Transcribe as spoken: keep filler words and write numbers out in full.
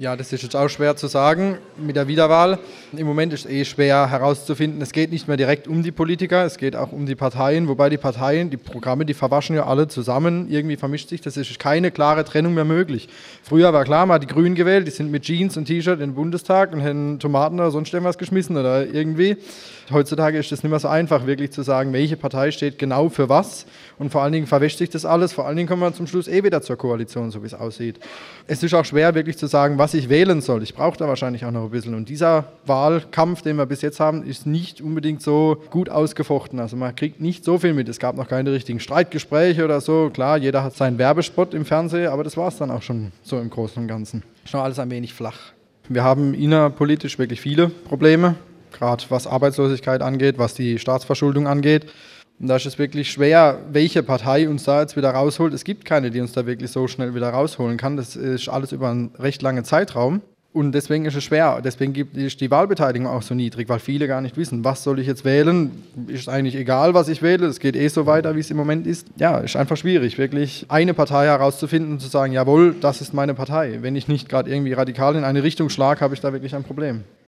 Ja, das ist jetzt auch schwer zu sagen mit der Wiederwahl. Im Moment ist es eh schwer herauszufinden. Es geht nicht mehr direkt um die Politiker, es geht auch um die Parteien. Wobei die Parteien, die Programme, die verwaschen ja alle zusammen. Irgendwie vermischt sich das. Es ist keine klare Trennung mehr möglich. Früher war klar, man hat die Grünen gewählt, die sind mit Jeans und T-Shirt in den Bundestag und haben Tomaten oder sonst irgendwas geschmissen oder irgendwie. Heutzutage ist es nicht mehr so einfach, wirklich zu sagen, welche Partei steht genau für was. Und vor allen Dingen verwäscht sich das alles. Vor allen Dingen kommen wir zum Schluss eh wieder zur Koalition, so wie es aussieht. Es ist auch schwer, wirklich zu sagen, was ich wählen soll. Ich brauche da wahrscheinlich auch noch ein bisschen. Und dieser Wahlkampf, den wir bis jetzt haben, ist nicht unbedingt so gut ausgefochten. Also man kriegt nicht so viel mit. Es gab noch keine richtigen Streitgespräche oder so. Klar, jeder hat seinen Werbespot im Fernsehen, aber das war es dann auch schon so im Großen und Ganzen. Ist noch alles ein wenig flach. Wir haben innerpolitisch wirklich viele Probleme, gerade was Arbeitslosigkeit angeht, was die Staatsverschuldung angeht. Und da ist es wirklich schwer, welche Partei uns da jetzt wieder rausholt. Es gibt keine, die uns da wirklich so schnell wieder rausholen kann. Das ist alles über einen recht langen Zeitraum. Und deswegen ist es schwer. Deswegen ist die Wahlbeteiligung auch so niedrig, weil viele gar nicht wissen, was soll ich jetzt wählen. Ist eigentlich egal, was ich wähle. Es geht eh so weiter, wie es im Moment ist. Ja, ist einfach schwierig, wirklich eine Partei herauszufinden und zu sagen, jawohl, das ist meine Partei. Wenn ich nicht gerade irgendwie radikal in eine Richtung schlage, habe ich da wirklich ein Problem.